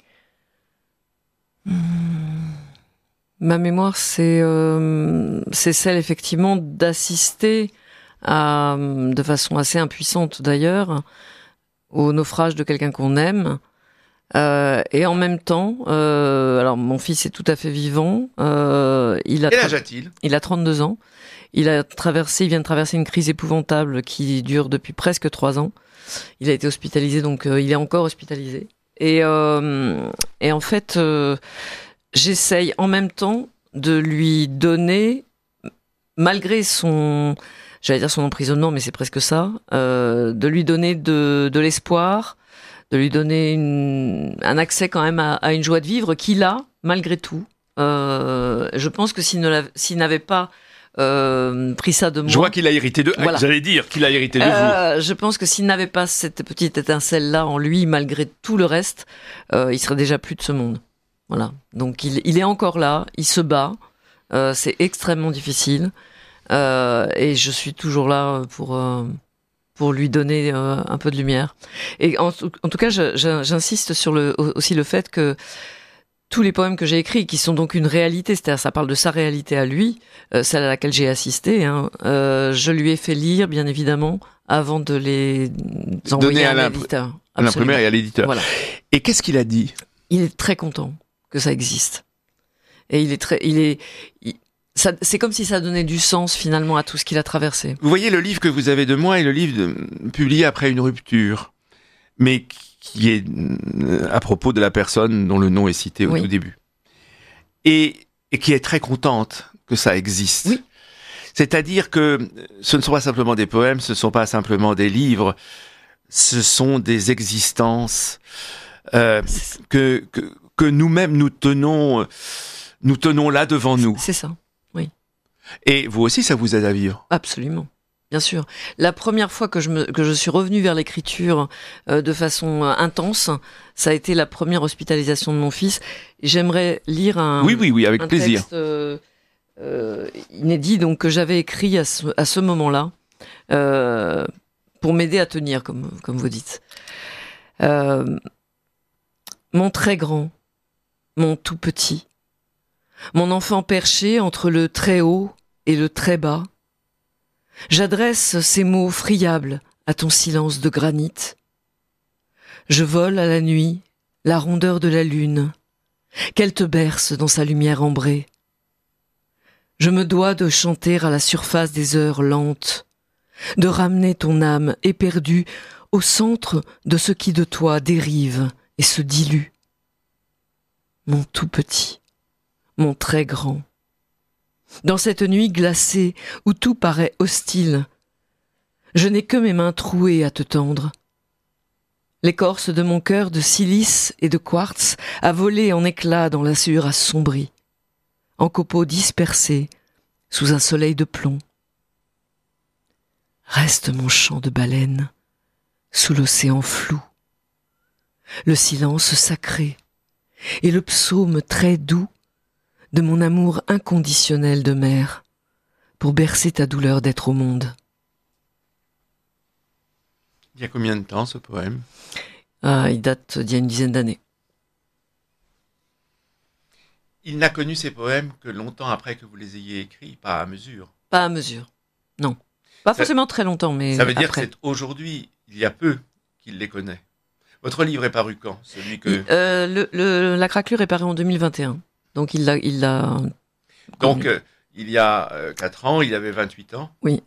Mmh. Ma mémoire, c'est, euh, c'est celle effectivement d'assister à, de façon assez impuissante d'ailleurs, au naufrage de quelqu'un qu'on aime. Euh, et en même temps, euh, alors mon fils est tout à fait vivant. Euh, il a Quel âge a-t-il ? Il a trente-deux ans. Il a traversé, il vient de traverser une crise épouvantable qui dure depuis presque trois ans. Il a été hospitalisé, donc euh, il est encore hospitalisé. Et, euh, et en fait, euh, j'essaye en même temps de lui donner, malgré son, j'allais dire son emprisonnement, mais c'est presque ça, euh, de lui donner de, de l'espoir, de lui donner une, un accès quand même à, à une joie de vivre qu'il a, malgré tout. Euh, je pense que s'il, ne s'il n'avait pas euh, pris ça de moi... Je vois qu'il a hérité de... Voilà. J'allais dire qu'il a hérité de euh, vous. Je pense que s'il n'avait pas cette petite étincelle-là en lui, malgré tout le reste, euh, il serait déjà plus de ce monde. Voilà. Donc il, il est encore là, il se bat, euh, c'est extrêmement difficile, euh, et je suis toujours là pour... Euh, pour lui donner euh, un peu de lumière. Et en, en tout cas, je, je, j'insiste sur le, aussi le fait que tous les poèmes que j'ai écrits, qui sont donc une réalité, c'est-à-dire ça parle de sa réalité à lui, euh, celle à laquelle j'ai assisté, hein, euh, je lui ai fait lire, bien évidemment, avant de les envoyer à, à l'éditeur. À l'imprimeur et à l'éditeur. Voilà. Et qu'est-ce qu'il a dit ? Il est très content que ça existe. Et il est très... Il est, il, Ça, c'est comme si ça donnait du sens finalement à tout ce qu'il a traversé. Vous voyez, le livre que vous avez de moi est le livre de, publié après une rupture, mais qui est à propos de la personne dont le nom est cité au oui. tout début. Et, et qui est très contente que ça existe. Oui. C'est-à-dire que ce ne sont pas simplement des poèmes, ce ne sont pas simplement des livres, ce sont des existences euh, que, que, que nous-mêmes nous tenons, nous tenons là devant nous. C'est ça. Et vous aussi, ça vous aide à vivre ? Absolument, bien sûr. La première fois que je, me, que je suis revenue vers l'écriture euh, de façon euh, intense, ça a été la première hospitalisation de mon fils. J'aimerais lire un, oui, oui, oui, avec un plaisir. texte euh, euh, inédit donc, que j'avais écrit à ce, à ce moment-là, euh, pour m'aider à tenir, comme, comme vous dites. Euh, mon très grand, mon tout petit, mon enfant perché entre le très haut et le très bas, j'adresse ces mots friables à ton silence de granit. Je vole à la nuit la rondeur de la lune, qu'elle te berce dans sa lumière ambrée. Je me dois de chanter à la surface des heures lentes, de ramener ton âme éperdue au centre de ce qui de toi dérive et se dilue. Mon tout petit, mon très grand. Dans cette nuit glacée où tout paraît hostile, je n'ai que mes mains trouées à te tendre. L'écorce de mon cœur de silice et de quartz a volé en éclats dans l'azur assombri, en copeaux dispersés sous un soleil de plomb. Reste mon chant de baleine sous l'océan flou, le silence sacré et le psaume très doux de mon amour inconditionnel de mère, pour bercer ta douleur d'être au monde. Il y a combien de temps ce poème ? Ah, il date d'il y a une dizaine d'années. Il n'a connu ces poèmes que longtemps après que vous les ayez écrits, pas à mesure. Pas à mesure, non. Pas ça, forcément très longtemps, mais ça veut dire après. que c'est aujourd'hui, il y a peu, qu'il les connaît. Votre livre est paru quand ? Celui que... euh, le, le, La craquelure est paru en deux mille vingt et un. Donc il l'a, il l'a. Donc euh, il y a euh, quatre ans, il avait vingt-huit ans. Oui.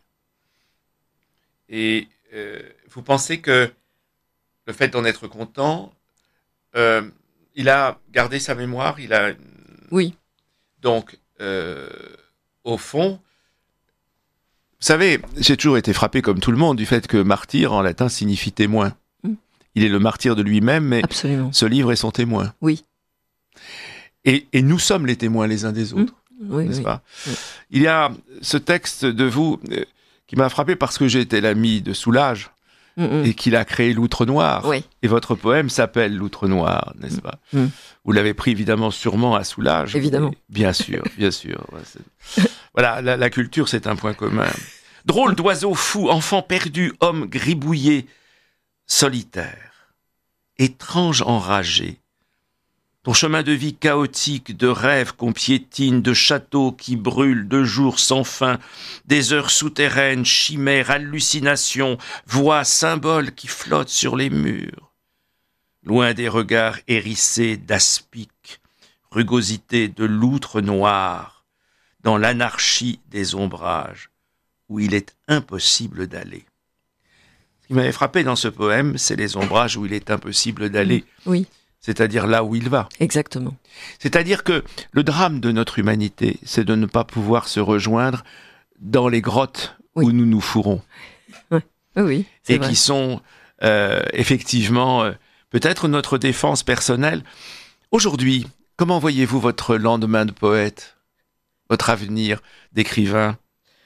Et euh, vous pensez que le fait d'en être content, euh, il a gardé sa mémoire, il a. Oui. Donc euh, au fond, vous savez, j'ai toujours été frappé comme tout le monde du fait que martyr en latin signifie témoin. Mm. Il est le martyr de lui-même, mais absolument. Ce livre est son témoin. Oui. Et, et nous sommes les témoins les uns des autres, mmh, oui, n'est-ce oui, pas ? oui. Il y a ce texte de vous euh, qui m'a frappé parce que j'étais l'ami de Soulages mmh, et qu'il a créé l'Outre Noir. Oui. Et votre poème s'appelle l'Outre Noir, n'est-ce pas ? mmh. Vous l'avez pris évidemment sûrement à Soulages. Évidemment. Bien sûr, bien sûr. Voilà, la, la culture c'est un point commun. Drôle d'oiseau fou, enfant perdu, homme gribouillé, solitaire, étrange enragé. Ton chemin de vie chaotique, de rêves qu'on piétine, de châteaux qui brûlent, de jours sans fin, des heures souterraines, chimères, hallucinations, voix, symboles qui flottent sur les murs. Loin des regards hérissés d'aspic, rugosité de loutre noire, dans l'anarchie des ombrages, où il est impossible d'aller. Ce qui m'avait frappé dans ce poème, c'est les ombrages où il est impossible d'aller. Oui. C'est-à-dire là où il va. Exactement. C'est-à-dire que le drame de notre humanité, c'est de ne pas pouvoir se rejoindre dans les grottes oui. où nous nous fourrons. Oui, oui. Et vrai. qui sont euh, effectivement euh, peut-être notre défense personnelle. Aujourd'hui, Comment voyez-vous votre lendemain de poète, votre avenir d'écrivain?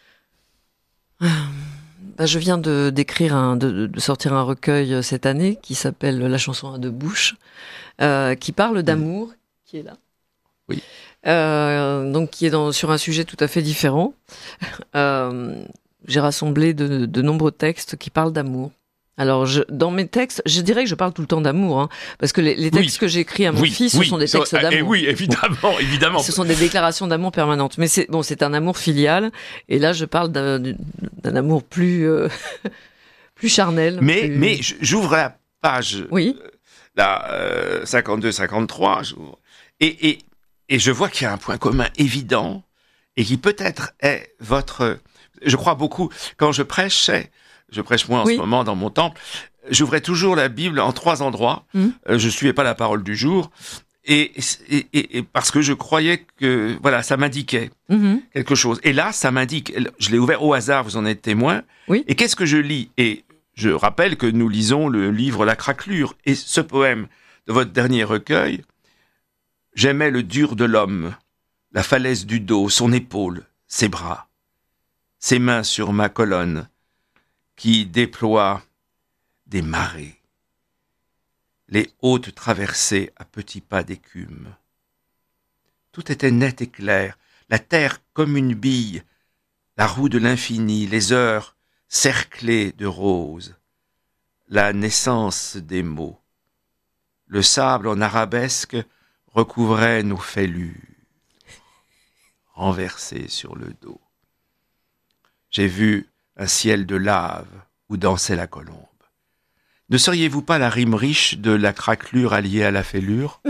Bah, je viens de d'écrire un, de, de sortir un recueil cette année qui s'appelle La chanson à deux bouches, euh, qui parle d'amour, mmh. qui est là. Oui. Euh, donc qui est dans, sur un sujet tout à fait différent. Euh, j'ai rassemblé de, de nombreux textes qui parlent d'amour. Alors, je, dans mes textes, je dirais que je parle tout le temps d'amour, hein, parce que les, les textes oui. que j'écris à mon oui, fils, oui, ce sont des textes d'amour. Et oui, évidemment, bon. évidemment. Ce sont des déclarations d'amour permanentes. Mais c'est bon, c'est un amour filial. Et là, je parle d'un, d'un amour plus euh, plus charnel. Mais plus... mais j'ouvre la page, oui. la euh, cinquante-deux cinquante-trois, j'ouvre, et et et je vois qu'il y a un point commun évident et qui peut-être est votre. Je crois beaucoup quand je prêche. Je prêche moins en oui. ce moment dans mon temple. J'ouvrais toujours la Bible en trois endroits. Mmh. Euh, je suivais pas la parole du jour. Et, et, et, et parce que je croyais que, voilà, ça m'indiquait mmh. quelque chose. Et là, ça m'indique, je l'ai ouvert au hasard, vous en êtes témoin. Oui. Et qu'est-ce que je lis? Et je rappelle que nous lisons le livre La Craquelure. Et ce poème de votre dernier recueil, j'aimais le dur de l'homme, la falaise du dos, son épaule, ses bras, ses mains sur ma colonne, qui déploie des marées, les hautes traversées à petits pas d'écume. Tout était net et clair, la terre comme une bille, la roue de l'infini, les heures cerclées de roses, la naissance des mots. Le sable en arabesque recouvrait nos fêlures, renversés sur le dos. J'ai vu un ciel de lave où dansait la colombe. Ne seriez-vous pas la rime riche de la craquelure alliée à la fêlure?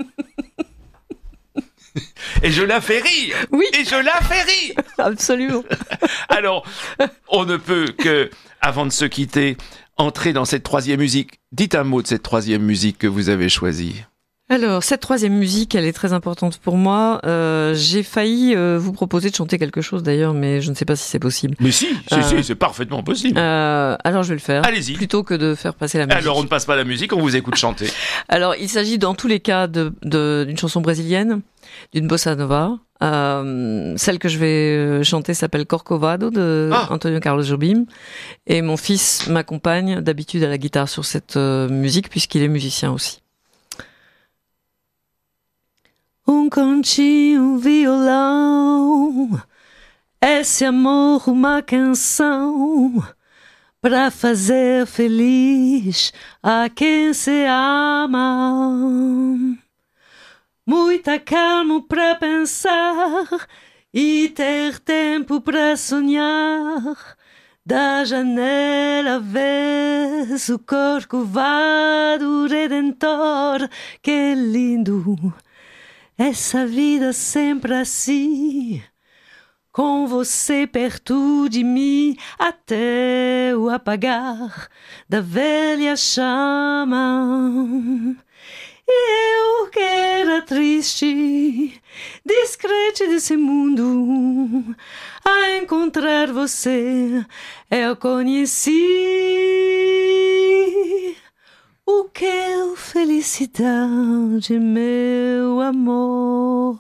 Et je la fais rire. Oui. Et je la fais rire. Absolument. Alors, on ne peut que, avant de se quitter, entrer dans cette troisième musique. Dites un mot de cette troisième musique que vous avez choisie. Alors, cette troisième musique, elle est très importante pour moi. Euh, j'ai failli euh, vous proposer de chanter quelque chose d'ailleurs, mais je ne sais pas si c'est possible. Mais si, euh, si, si, c'est parfaitement possible. Euh, alors, je vais le faire. Allez-y. Plutôt que de faire passer la musique. Alors, on ne passe pas la musique, on vous écoute chanter. Alors, il s'agit dans tous les cas de, de, d'une chanson brésilienne, d'une bossa nova. Euh, celle que je vais chanter s'appelle Corcovado de ah. Antonio Carlos Jobim. Et mon fils m'accompagne d'habitude à la guitare sur cette euh, musique, puisqu'il est musicien aussi. Um continho, um violão, esse amor uma canção pra fazer feliz a quem se ama. Muita calma pra pensar e ter tempo pra sonhar. Da janela vês o Corcovado Redentor, que lindo. Essa vida sempre assim, com você perto de mim, até o apagar da velha chama. E eu que era triste, descrente desse mundo, a encontrar você eu conheci. O que felicidade, meu amor.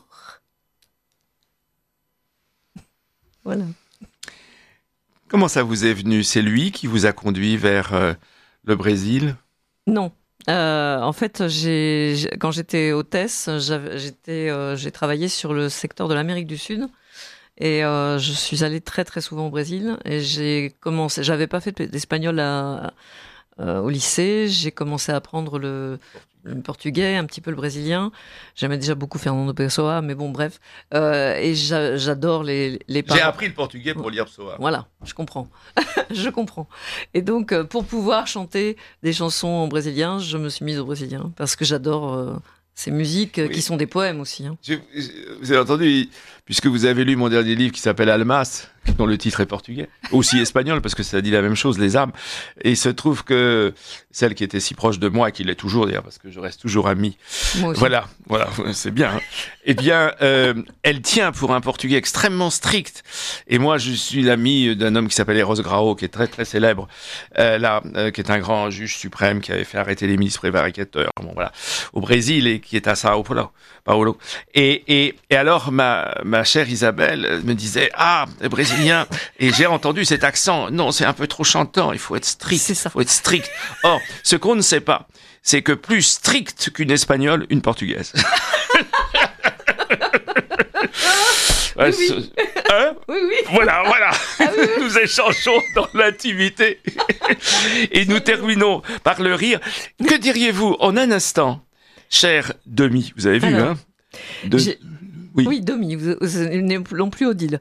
Voilà. Comment ça vous est venu? C'est lui qui vous a conduit vers euh, le Brésil? Non. Euh, en fait, j'ai, j'ai, quand j'étais hôtesse, j'avais, j'étais, euh, j'ai travaillé sur le secteur de l'Amérique du Sud. Et euh, je suis allée très très souvent au Brésil. Et j'ai commencé. J'avais pas fait d'espagnol à... Euh, au lycée, j'ai commencé à apprendre le, le portugais, un petit peu le brésilien. J'aimais déjà beaucoup Fernando Pessoa, mais bon, bref. Euh, et j'a, j'adore les, les paroles. J'ai appris le portugais pour lire Pessoa. Voilà, je comprends. je comprends. Et donc, euh, pour pouvoir chanter des chansons en brésilien, je me suis mise au brésilien, parce que j'adore euh, ces musiques oui. qui sont des poèmes aussi. Hein. Je, je, vous avez entendu, puisque vous avez lu mon dernier livre qui s'appelle Almas, dont le titre est portugais, aussi espagnol, parce que ça dit la même chose, Les âmes. Et il se trouve que celle qui était si proche de moi, qui l'est toujours d'ailleurs, parce que je reste toujours ami, voilà, voilà, c'est bien, hein. Eh bien, euh, elle tient pour un portugais extrêmement strict. Et moi, je suis l'ami d'un homme qui s'appelle Eros Grau, qui est très très célèbre, euh, là, euh, qui est un grand juge suprême, qui avait fait arrêter les ministres prévaricateurs, bon voilà, au Brésil, et qui est à Sao Paulo. Paulo. Et, et, et alors, ma, ma chère Isabelle me disait, ah, brésilien, et j'ai entendu cet accent, non, c'est un peu trop chantant, il faut être strict, c'est ça. Il faut être strict. Or, ce qu'on ne sait pas, c'est que plus strict qu'une espagnole, une portugaise. Ouais, oui, oui. Hein oui, oui. Voilà, voilà. Ah, oui, oui. Nous échangeons dans l'intimité. Et nous terminons par le rire. Que diriez-vous en un instant, cher Demi, vous avez vu, alors, hein de... Oui. oui, Demi, vous, vous non plus Odile.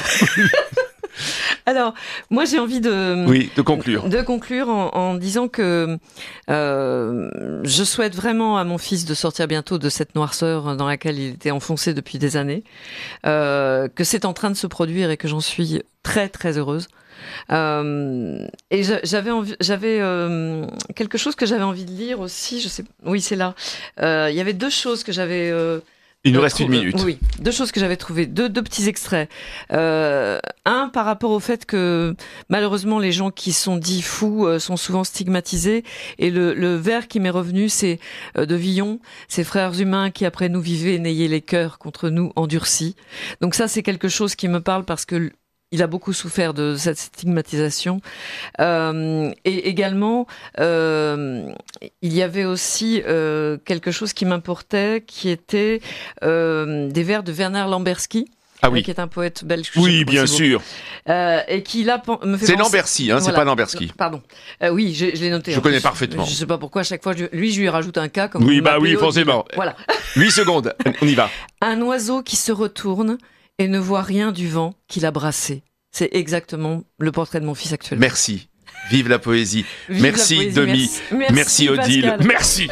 Alors, moi, j'ai envie de, oui, de conclure, de conclure en, en disant que euh, je souhaite vraiment à mon fils de sortir bientôt de cette noirceur dans laquelle il était enfoncé depuis des années, euh, que c'est en train de se produire et que j'en suis très très heureuse. Euh, et j'avais envie, j'avais euh, quelque chose que j'avais envie de lire aussi. Je sais, oui, c'est là. Euh, il y avait deux choses que j'avais. Euh, Il nous reste une minute. Oui, deux choses que j'avais trouvées, deux, deux petits extraits. Euh, un, par rapport au fait que malheureusement les gens qui sont dits fous euh, sont souvent stigmatisés. Et le, le vers qui m'est revenu, c'est euh, de Villon, ces frères humains qui après nous vivaient, n'ayez les cœurs contre nous endurcis. Donc ça, c'est quelque chose qui me parle parce que il a beaucoup souffert de cette stigmatisation. Euh, et également, euh, il y avait aussi euh, quelque chose qui m'importait, qui était euh, des vers de Werner Lamberski. Ah oui. Qui est un poète belge. Oui, bien sûr. Euh, et qui là me fait C'est penser... Lambercy, hein, voilà. C'est pas Lamberski. Pardon. Euh, oui, je, je l'ai noté. Je connais plus. Parfaitement. Je sais pas pourquoi à chaque fois, je, lui, je lui rajoute un K. Comme oui, bah oui, forcément. Voilà. huit secondes, on y va. Un oiseau qui se retourne et ne voit rien du vent qu'il a brassé. C'est exactement le portrait de mon fils actuellement. Merci. Vive la poésie. Vive merci, la poésie. Demi. Merci, merci Odile. Pascal. Merci.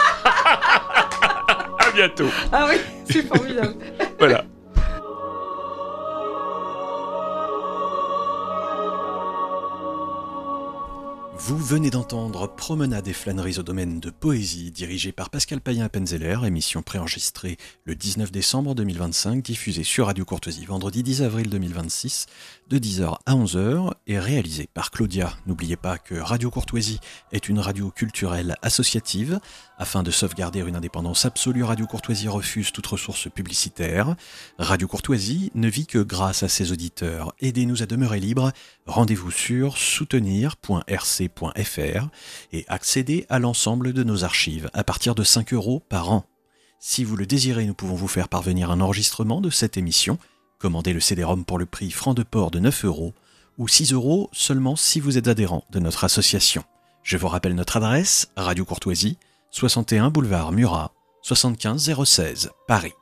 À bientôt. Ah oui, c'est formidable. Voilà. Vous venez d'entendre Promenade et flâneries au domaine de poésie, dirigée par Pascal Payen-Penzeller, émission préenregistrée le dix-neuf décembre deux mille vingt-cinq, diffusée sur Radio Courtoisie vendredi dix avril deux mille vingt-six, de dix heures à onze heures, et réalisée par Claudia. N'oubliez pas que Radio Courtoisie est une radio culturelle associative. Afin de sauvegarder une indépendance absolue, Radio Courtoisie refuse toute ressource publicitaire. Radio Courtoisie ne vit que grâce à ses auditeurs. Aidez-nous à demeurer libres. Rendez-vous sur soutenir point r c point f r et accédez à l'ensemble de nos archives à partir de cinq euros par an. Si vous le désirez, nous pouvons vous faire parvenir un enregistrement de cette émission. Commandez le C D-ROM pour le prix franc de port de neuf euros ou six euros seulement si vous êtes adhérent de notre association. Je vous rappelle notre adresse, Radio Courtoisie, soixante et un boulevard Murat, soixante-quinze zéro seize, Paris.